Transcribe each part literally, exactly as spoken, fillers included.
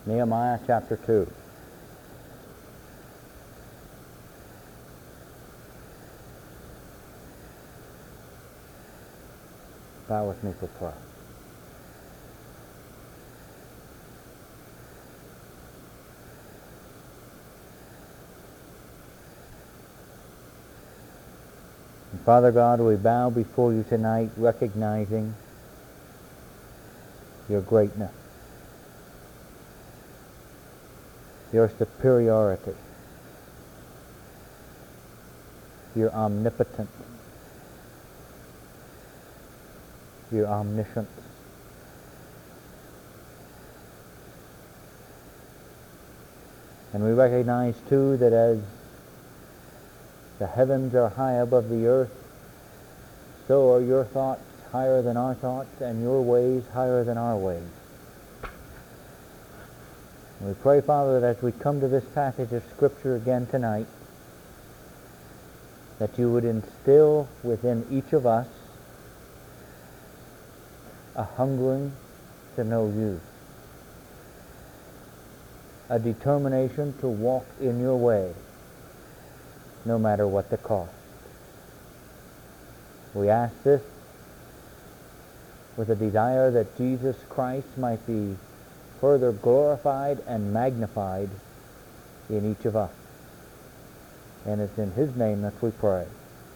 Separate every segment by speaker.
Speaker 1: Nehemiah chapter two. Bow with me for prayer. And Father God, we bow before you tonight, recognizing your greatness, your superiority, your omnipotence, your omniscience. And we recognize too that as the heavens are high above the earth, so are your thoughts higher than our thoughts, and your ways higher than our ways. And we pray, Father, that as we come to this passage of Scripture again tonight, that you would instill within each of us a hungering to know you, a determination to walk in your way, no matter what the cost. We ask this with a desire that Jesus Christ might be further glorified and magnified in each of us. And it's in his name that we pray.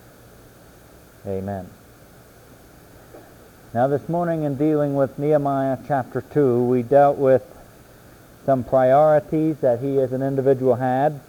Speaker 1: Amen. Now this morning, in dealing with Nehemiah chapter two, we dealt with some priorities that he as an individual had.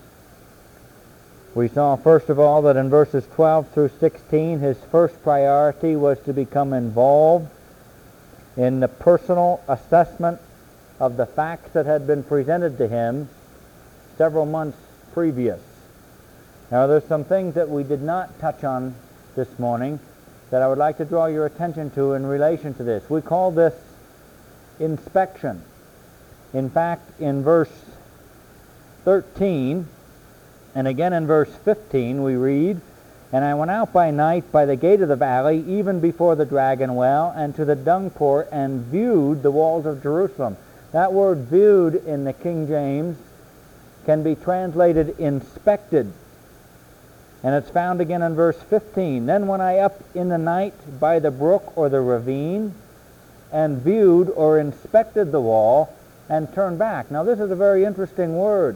Speaker 1: We saw first of all that in verses twelve through sixteen, his first priority was to become involved in the personal assessment of the facts that had been presented to him several months previous. Now there's some things that we did not touch on this morning that I would like to draw your attention to in relation to this. We call this inspection. In fact, in verse thirteen, and again in verse fifteen, we read, "And I went out by night by the gate of the valley, even before the dragon well, and to the dung port, and viewed the walls of Jerusalem." That word viewed in the King James can be translated inspected. And it's found again in verse fifteen. "Then went I up in the night by the brook or the ravine, and viewed or inspected the wall, and turned back." Now this is a very interesting word.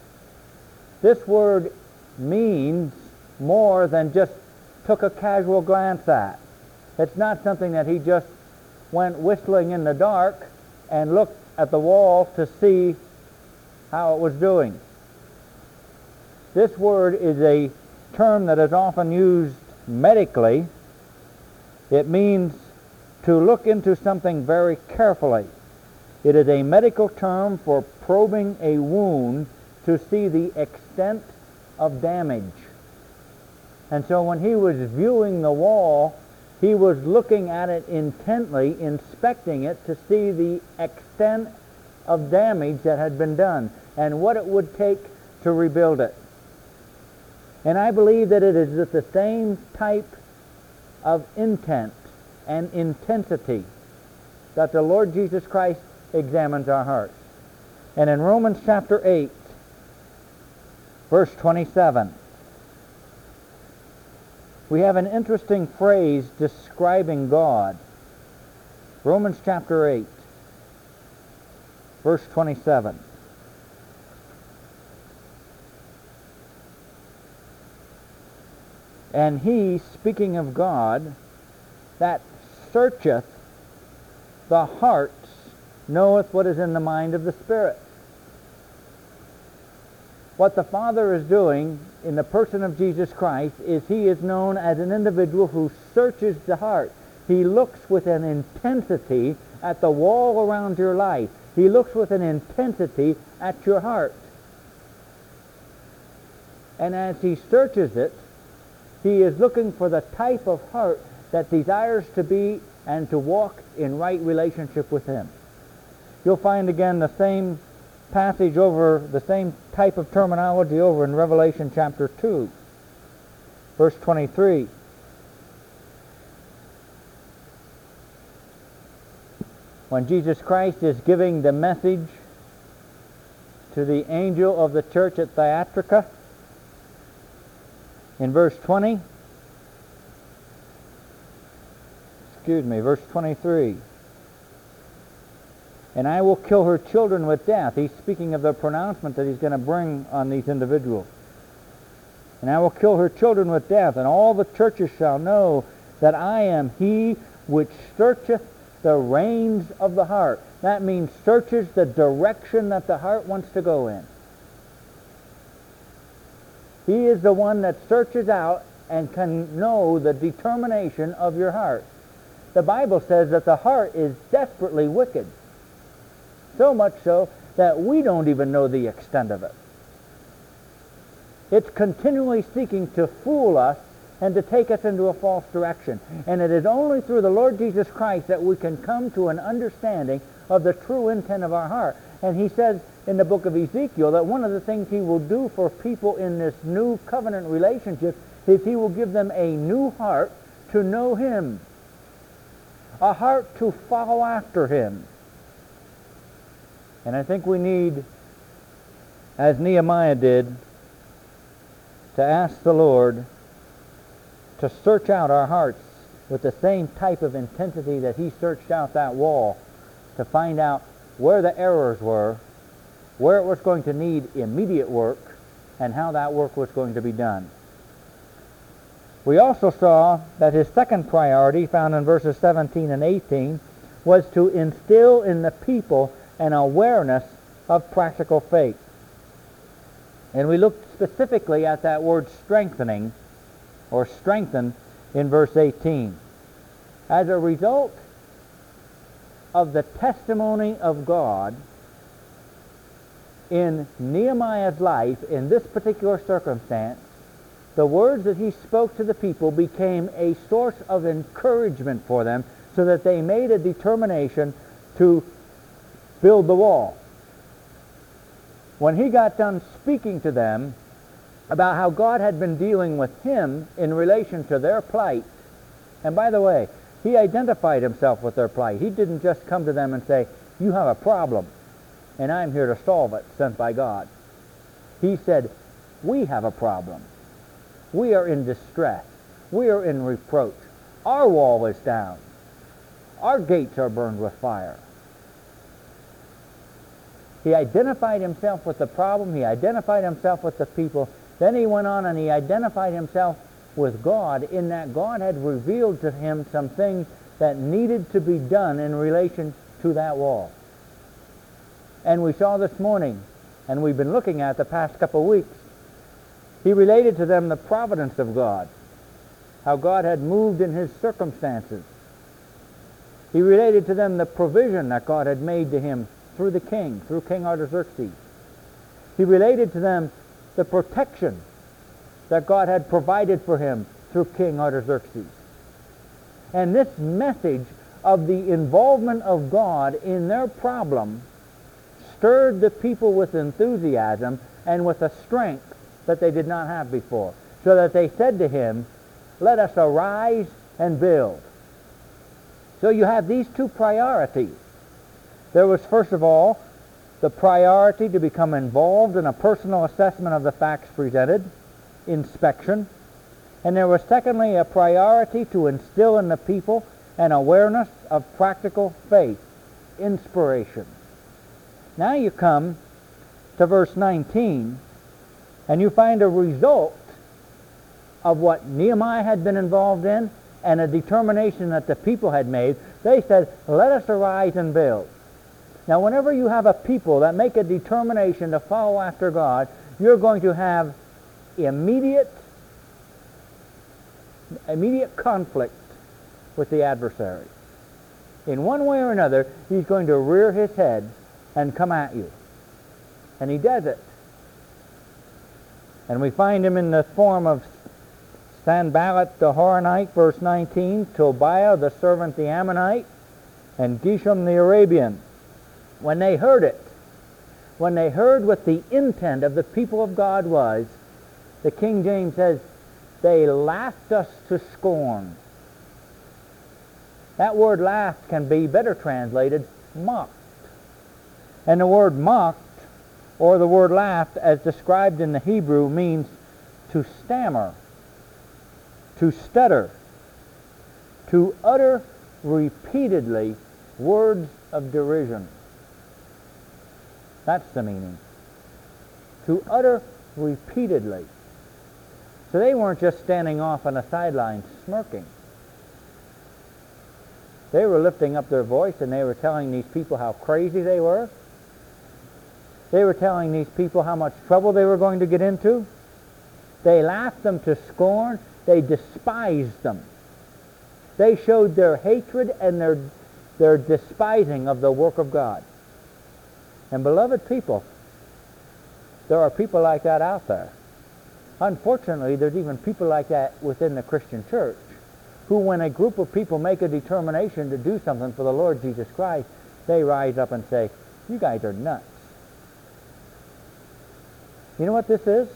Speaker 1: This word means more than just took a casual glance at. It's not something that he just went whistling in the dark and looked at the wall to see how it was doing. This word is a term that is often used medically. It means to look into something very carefully. It is a medical term for probing a wound to see the extent of damage. And so when he was viewing the wall, he was looking at it intently, inspecting it to see the extent of damage that had been done and what it would take to rebuild it. And I believe that it is with the same type of intent and intensity that the Lord Jesus Christ examines our hearts. And in Romans chapter eight, verse twenty-seven, we have an interesting phrase describing God. Romans chapter eight, verse twenty-seven. "And he," speaking of God, "that searcheth the hearts, knoweth what is in the mind of the Spirit." What the Father is doing in the person of Jesus Christ is he is known as an individual who searches the heart. He looks with an intensity at the wall around your life. He looks with an intensity at your heart. And as he searches it, he is looking for the type of heart that desires to be and to walk in right relationship with him. You'll find again the same passage over, the same type of terminology over in Revelation chapter two, verse twenty-three. When Jesus Christ is giving the message to the angel of the church at Thyatira, in verse twenty, excuse me, verse twenty-three, and I will kill her children with death. He's speaking of the pronouncement that he's going to bring on these individuals. And I will kill her children with death, and all the churches shall know that I am he which searcheth the reins of the heart. That means searches the direction that the heart wants to go in. He is the one that searches out and can know the determination of your heart. The Bible says that the heart is desperately wicked. So much so that we don't even know the extent of it. It's continually seeking to fool us and to take us into a false direction. And it is only through the Lord Jesus Christ that we can come to an understanding of the true intent of our heart. And he says in the book of Ezekiel that one of the things he will do for people in this new covenant relationship is he will give them a new heart to know him, a heart to follow after him. And I think we need, as Nehemiah did, to ask the Lord to search out our hearts with the same type of intensity that he searched out that wall, to find out where the errors were, where it was going to need immediate work, and how that work was going to be done. We also saw that his second priority, found in verses seventeen and eighteen, was to instill in the people an awareness of practical faith. And we looked specifically at that word strengthening, or strengthen, in verse eighteen. As a result of the testimony of God in Nehemiah's life, in this particular circumstance, the words that he spoke to the people became a source of encouragement for them, so that they made a determination to build the wall. When he got done speaking to them about how God had been dealing with him in relation to their plight, and by the way, he identified himself with their plight. He didn't just come to them and say, you have a problem, and I'm here to solve it, sent by God. He said, we have a problem. We are in distress. We are in reproach. Our wall is down. Our gates are burned with fire. He identified himself with the problem. He identified himself with the people. Then he went on and he identified himself with God, in that God had revealed to him some things that needed to be done in relation to that wall. And we saw this morning, and we've been looking at the past couple of weeks, he related to them the providence of God, how God had moved in his circumstances. He related to them the provision that God had made to him through the king, through King Artaxerxes. He related to them the protection that God had provided for him through King Artaxerxes. And this message of the involvement of God in their problem stirred the people with enthusiasm and with a strength that they did not have before, so that they said to him, let us arise and build. So you have these two priorities. There was, first of all, the priority to become involved in a personal assessment of the facts presented, inspection. And there was, secondly, a priority to instill in the people an awareness of practical faith, inspiration. Now you come to verse nineteen, and you find a result of what Nehemiah had been involved in and a determination that the people had made. They said, let us arise and build. Now, whenever you have a people that make a determination to follow after God, you're going to have immediate, immediate conflict with the adversary. In one way or another, he's going to rear his head and come at you. And he does it. And we find him in the form of Sanballat the Horonite, verse nineteen, Tobiah the servant the Ammonite, and Geshem the Arabian. When they heard it, when they heard what the intent of the people of God was, the King James says, they laughed us to scorn. That word laughed can be better translated mocked. And the word mocked or the word laughed, as described in the Hebrew, means to stammer, to stutter, to utter repeatedly words of derision. That's the meaning. To utter repeatedly. So they weren't just standing off on the sideline smirking. They were lifting up their voice and they were telling these people how crazy they were. They were telling these people how much trouble they were going to get into. They laughed them to scorn. They despised them. They showed their hatred and their, their despising of the work of God. And beloved people, there are people like that out there. Unfortunately, there's even people like that within the Christian church, who when a group of people make a determination to do something for the Lord Jesus Christ, they rise up and say, "You guys are nuts." You know what this is?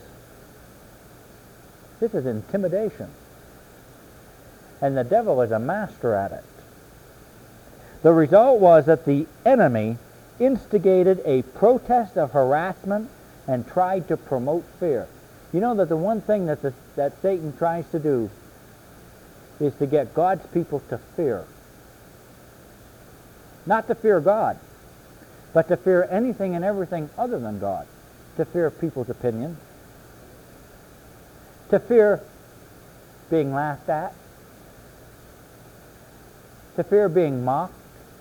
Speaker 1: This is intimidation. And the devil is a master at it. The result was that the enemy instigated a protest of harassment and tried to promote fear. You know that the one thing that, the, that Satan tries to do is to get God's people to fear. Not to fear God, but to fear anything and everything other than God. To fear people's opinions. To fear being laughed at. To fear being mocked.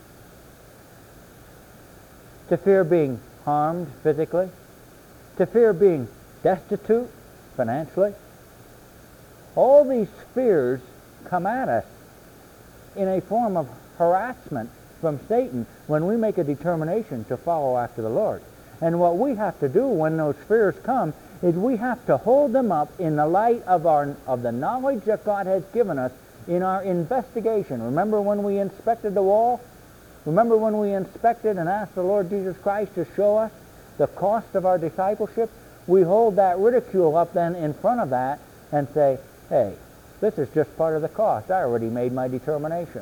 Speaker 1: To fear being harmed physically. To fear being destitute financially. All these fears come at us in a form of harassment from Satan when we make a determination to follow after the Lord. And what we have to do when those fears come is we have to hold them up in the light of our of the knowledge that God has given us in our investigation. Remember when we inspected the wall? Remember when we inspected and asked the Lord Jesus Christ to show us the cost of our discipleship? We hold that ridicule up then in front of that and say, "Hey, this is just part of the cost. I already made my determination."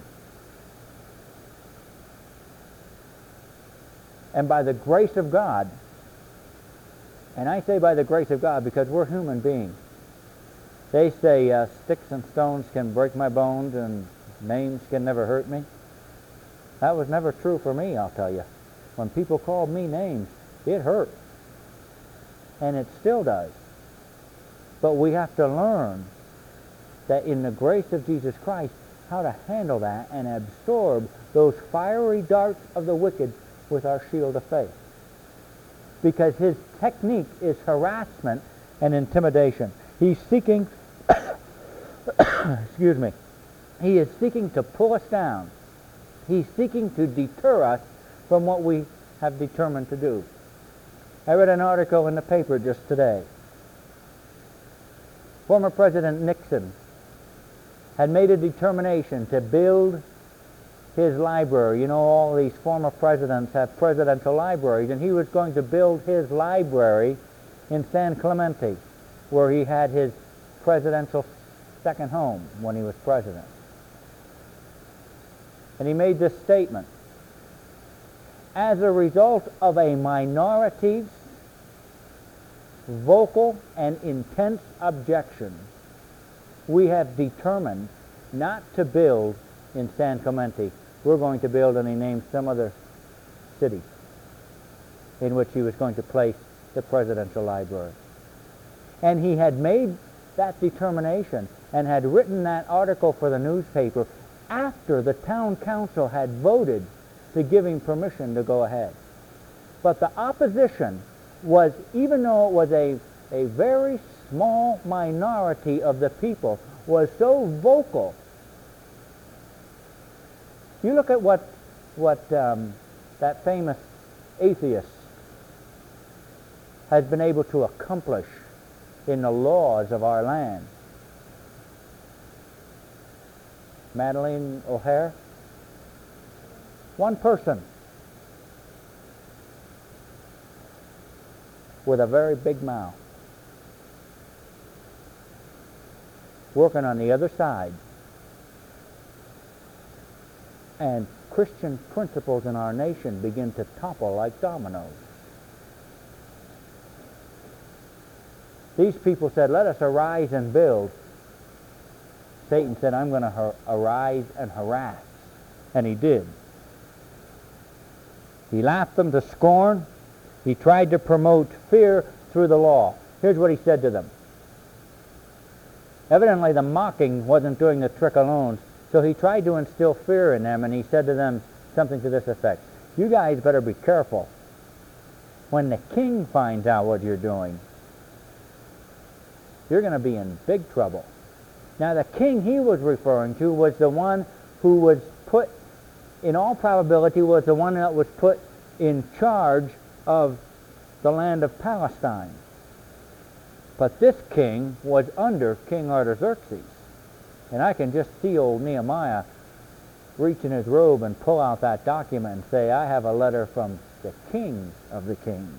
Speaker 1: And by the grace of God, and I say by the grace of God because we're human beings. They say uh, sticks and stones can break my bones and names can never hurt me. That was never true for me, I'll tell you. When people called me names, it hurt. And it still does. But we have to learn that in the grace of Jesus Christ, how to handle that and absorb those fiery darts of the wicked with our shield of faith. Because his technique is harassment and intimidation. He's seeking, excuse me, he is seeking to pull us down. He's seeking to deter us from what we have determined to do. I read an article in the paper just today. Former President Nixon had made a determination to build his library. You know, all these former presidents have presidential libraries, and he was going to build his library in San Clemente, where he had his presidential second home when he was president. And he made this statement: as a result of a minority's vocal and intense objection, we have determined not to build in San Clemente. We're going to build, and he named some other city in which he was going to place the presidential library. And he had made that determination and had written that article for the newspaper after the town council had voted to give him permission to go ahead. But the opposition was, even though it was a, a very small minority of the people, was so vocal. You look at what, what um, that famous atheist has been able to accomplish in the laws of our land. Madeleine O'Hare, one person with a very big mouth, working on the other side. And Christian principles in our nation begin to topple like dominoes. These people said, let us arise and build. Satan said, I'm going to har- arise and harass. And he did. He laughed them to scorn. He tried to promote fear through the law. Here's what he said to them. Evidently the mocking wasn't doing the trick alone, so he tried to instill fear in them, and he said to them something to this effect. You guys better be careful. When the king finds out what you're doing, you're going to be in big trouble. Now the king he was referring to was the one who was put, in all probability, was the one that was put in charge of the land of Palestine. But this king was under King Artaxerxes. And I can just see old Nehemiah reach in his robe and pull out that document and say, I have a letter from the king of the kings.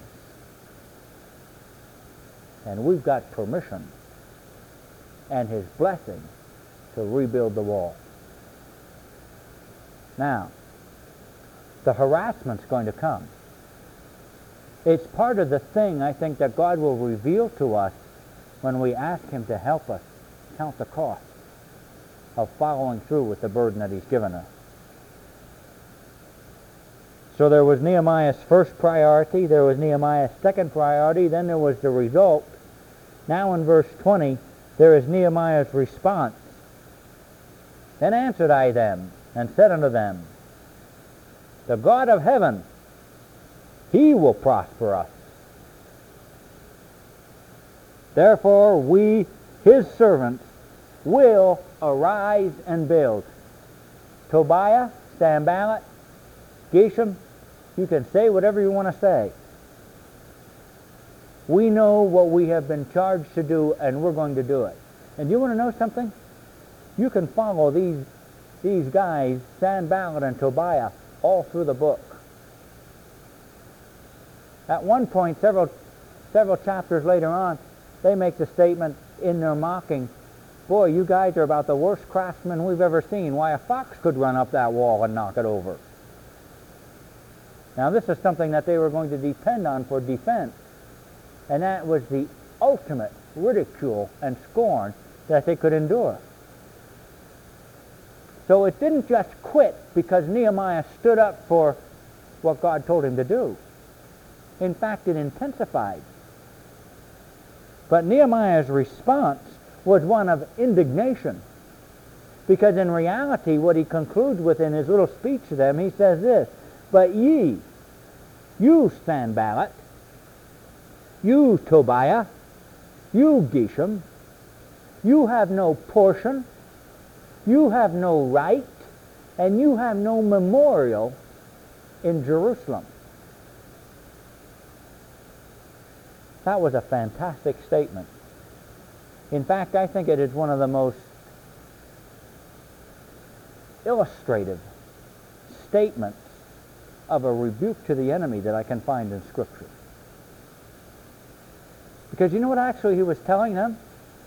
Speaker 1: And we've got permission and his blessing to rebuild the wall. Now, the harassment's going to come. It's part of the thing, I think, that God will reveal to us when we ask him to help us count the cost of following through with the burden that he's given us. So there was Nehemiah's first priority, there was Nehemiah's second priority, then there was the result. Now in verse twenty, there is Nehemiah's response. Then answered I them, and said unto them, the God of heaven, he will prosper us. Therefore we, his servants, will arise and build. Tobiah, Sanballat, Geshem, you can say whatever you want to say. We know what we have been charged to do, and we're going to do it. And you want to know something? You can follow these, these guys, Sanballat and Tobiah, all through the book. At one point, several, several chapters later on, they make the statement in their mocking, boy, you guys are about the worst craftsmen we've ever seen. Why, a fox could run up that wall and knock it over. Now, this is something that they were going to depend on for defense. And that was the ultimate ridicule and scorn that they could endure. So it didn't just quit because Nehemiah stood up for what God told him to do. In fact, it intensified. But Nehemiah's response was one of indignation. Because in reality, what he concludes with in his little speech to them, he says this, but ye, you Sanballat, you Tobiah, you Geshem, you have no portion, you have no right, and you have no memorial in Jerusalem. That was a fantastic statement. In fact, I think it is one of the most illustrative statements of a rebuke to the enemy that I can find in Scripture. Because you know what actually he was telling them?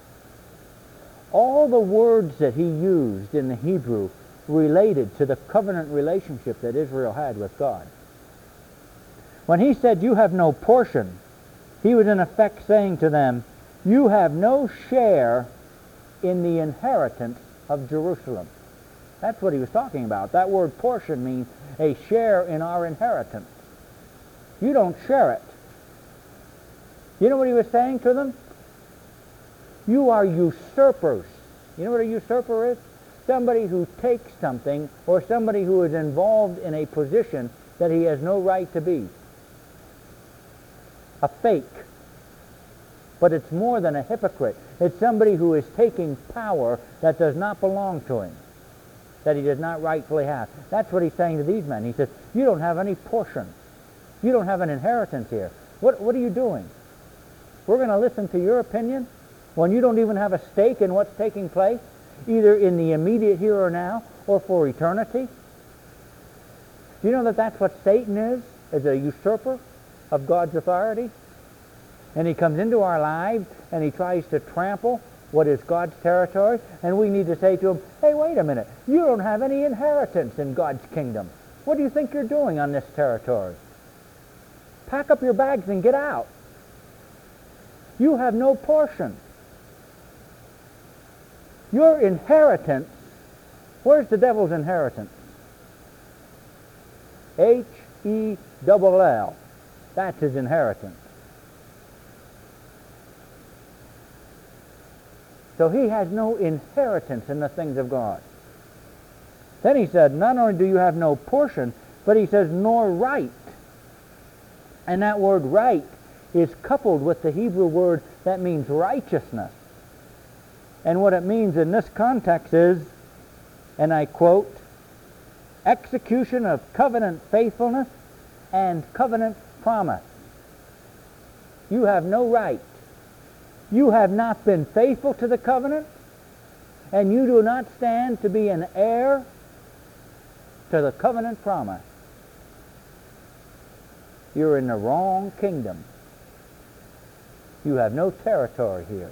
Speaker 1: All the words that he used in the Hebrew related to the covenant relationship that Israel had with God. When he said, you have no portion, he was in effect saying to them, you have no share in the inheritance of Jerusalem. That's what he was talking about. That word portion means a share in our inheritance. You don't share it. You know what he was saying to them? You are usurpers. You know what a usurper is? Somebody who takes something, or somebody who is involved in a position that he has no right to be. A fake. But it's more than a hypocrite. It's somebody who is taking power that does not belong to him, that he does not rightfully have. That's what he's saying to these men. He says, you don't have any portion. You don't have an inheritance here. What, what are you doing? We're going to listen to your opinion when you don't even have a stake in what's taking place, either in the immediate here or now, or for eternity? Do you know that that's what Satan is, as a usurper of God's authority? And he comes into our lives and he tries to trample what is God's territory, and we need to say to him, hey, wait a minute, you don't have any inheritance in God's kingdom. What do you think you're doing on this territory? Pack up your bags and get out. You have no portion. Your inheritance, where's the devil's inheritance? H E L L. That's his inheritance. So he has no inheritance in the things of God. Then he said, not only do you have no portion, but he says, nor right. And that word right is coupled with the Hebrew word that means righteousness. And what it means in this context is, and I quote, execution of covenant faithfulness and covenant promise. You have no right. You have not been faithful to the covenant, and you do not stand to be an heir to the covenant promise. You're in the wrong kingdom. You have no territory here.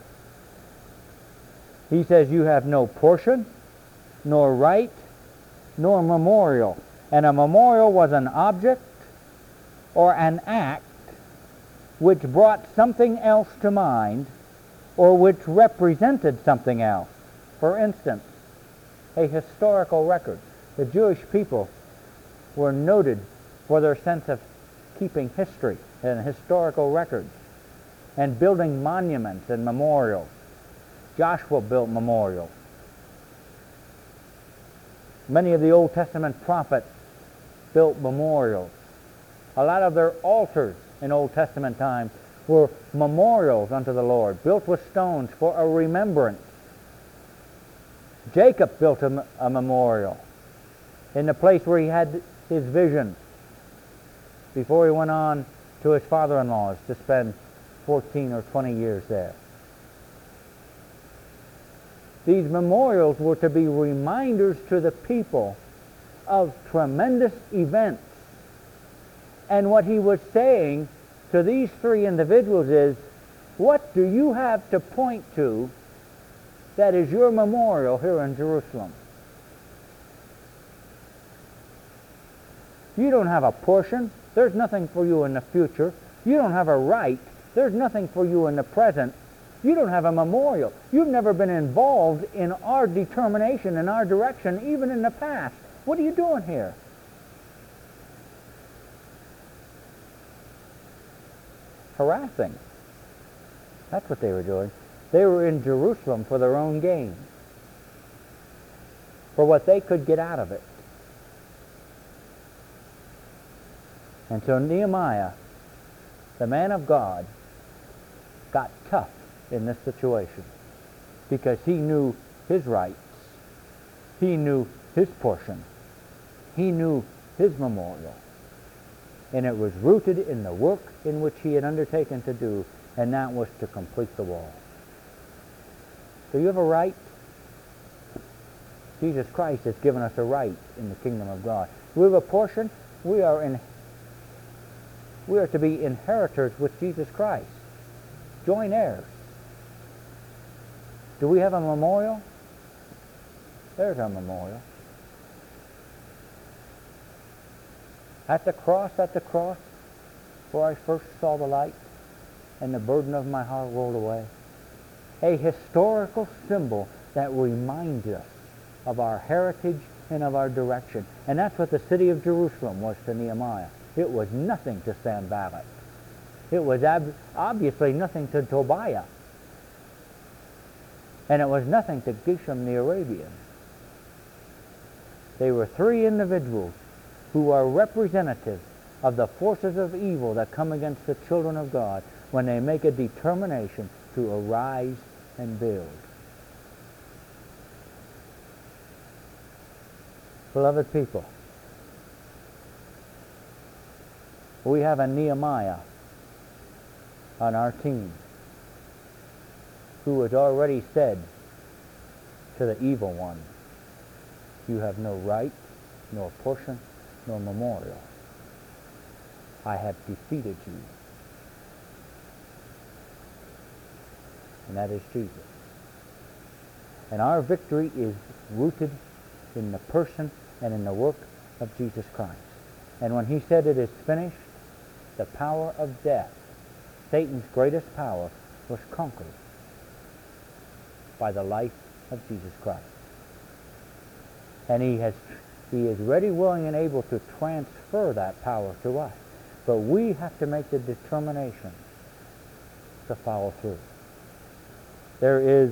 Speaker 1: He says you have no portion, nor right, nor memorial. And a memorial was an object or an act which brought something else to mind or which represented something else. For instance, a historical record. The Jewish people were noted for their sense of keeping history and historical records and building monuments and memorials. Joshua built memorials. Many of the Old Testament prophets built memorials. A lot of their altars in Old Testament times were memorials unto the Lord, built with stones for a remembrance. Jacob built a, a memorial in the place where he had his vision before he went on to his father-in-law's to spend fourteen or twenty years there. These memorials were to be reminders to the people of tremendous events. And what he was saying to these three individuals is, what do you have to point to that is your memorial here in Jerusalem? You don't have a portion. There's nothing for you in the future. You don't have a right. There's nothing for you in the present. You don't have a memorial. You've never been involved in our determination, in our direction, even in the past. What are you doing here? Harassing. That's what they were doing. They were in Jerusalem for their own gain, for what they could get out of it. And so Nehemiah, the man of God, got tough in this situation because he knew his rights. He knew his portion. He knew his memorial. And it was rooted in the work in which he had undertaken to do, and that was to complete the wall. So you have a right. Jesus Christ has given us a right in the kingdom of God. We have a portion. We are in. We are to be inheritors with Jesus Christ. Joint heirs. Do we have a memorial? There's our memorial. At the cross, at the cross, where I first saw the light and the burden of my heart rolled away. A historical symbol that reminds us of our heritage and of our direction. And that's what the city of Jerusalem was to Nehemiah. It was nothing to Sanballat. It was ab- obviously nothing to Tobiah. And it was nothing to Geshem the Arabian. They were three individuals who are representative of the forces of evil that come against the children of God when they make a determination to arise and build. Beloved people, we have a Nehemiah on our team who has already said to the evil one, you have no right, nor portion, nor memorial. I have defeated you. And that is Jesus. And our victory is rooted in the person and in the work of Jesus Christ. And when he said it is finished, the power of death, Satan's greatest power, was conquered by the life of Jesus Christ. And he has he is ready, willing, and able to transfer that power to us. But we have to make the determination to follow through. There is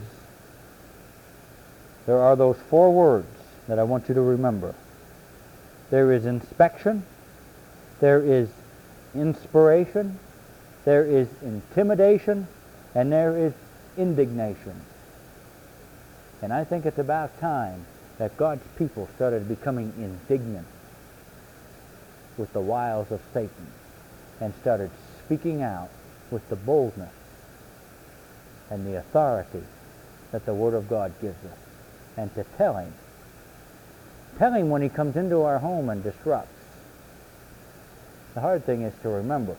Speaker 1: there are those four words that I want you to remember. There is inspection, there is inspiration, there is intimidation, and there is indignation. And I think it's about time that God's people started becoming indignant with the wiles of Satan and started speaking out with the boldness and the authority that the Word of God gives us, and to tell him, tell him when he comes into our home and disrupts. The hard thing is to remember.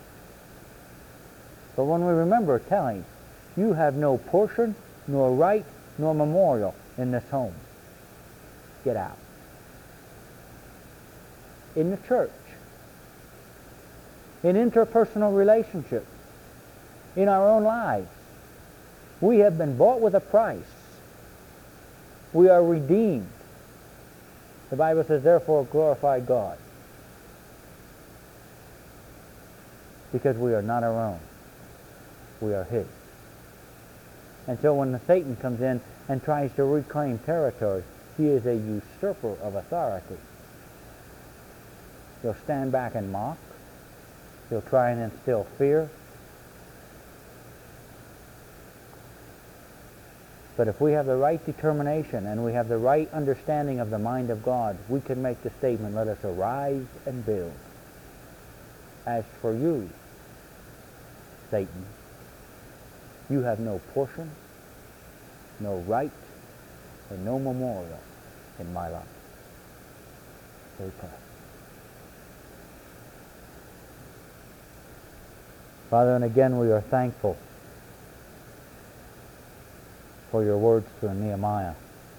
Speaker 1: But when we remember, tell him, you have no portion, nor right, nor memorial in this home. Get out. In the church, in interpersonal relationships, in our own lives, we have been bought with a price. We are redeemed. The Bible says, therefore glorify God. Because we are not our own. We are his. And so when the Satan comes in and tries to reclaim territory, he is a usurper of authority. He'll stand back and mock. He'll try and instill fear. But if we have the right determination and we have the right understanding of the mind of God, we can make the statement, let us arise and build. As for you, Satan, you have no portion, no right, and no memorial in my life. We pray. Father, and again we are thankful for your words to Nehemiah.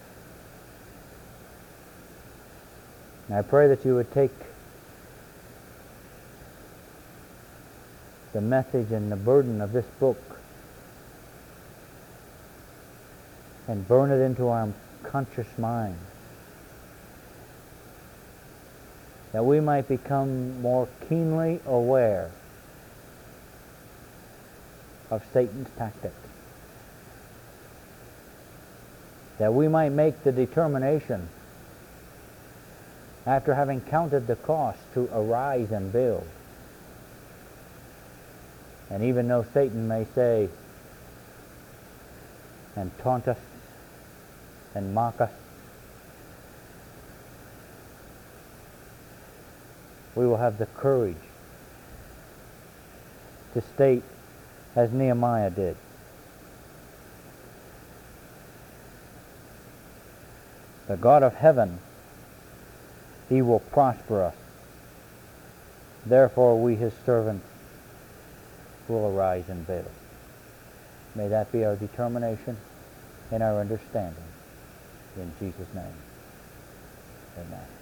Speaker 1: And I pray that you would take the message and the burden of this book and burn it into our conscious minds, that we might become more keenly aware of Satan's tactics, that we might make the determination, after having counted the cost, to arise and build. And even though Satan may say and taunt us and mock us, we will have the courage to state, as Nehemiah did, the God of heaven, he will prosper us. Therefore we, his servants, will arise and build. May that be our determination and our understanding. In Jesus' name, amen.